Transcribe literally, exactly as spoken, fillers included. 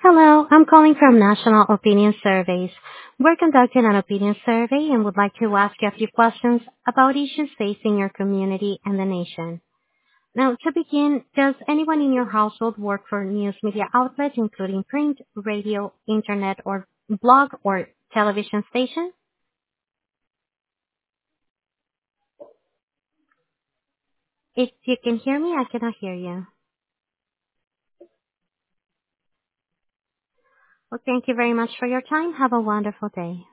Hello, I'm calling from National Opinion Surveys. We're conducting an opinion survey and would like to ask you a few questions about issues facing your community and the nation. Now, to begin, does anyone in your household work for news media outlets, including print, radio, internet, or blog or television station? If you can hear me, I cannot hear you. Well, thank you very much for your time. Have a wonderful day.